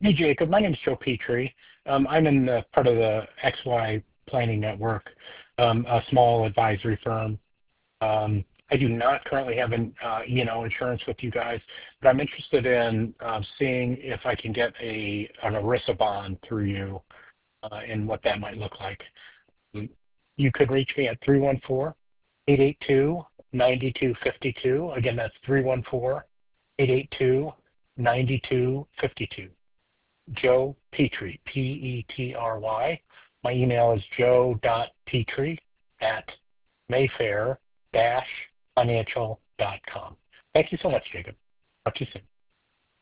Hey, Jacob. My name is Joe Petrie. I'm in the part of the XY Planning Network, a small advisory firm. I do not currently have an E&O insurance with you guys, but I'm interested in seeing if I can get an ERISA bond through you and what that might look like. Um, You could reach me at 314-882-9252. Again, that's 314-882-9252. Joe Petrie, Petry. My email is joe.petrie at mayfair-financial.com. Thank you so much, Jacob. Talk to you soon.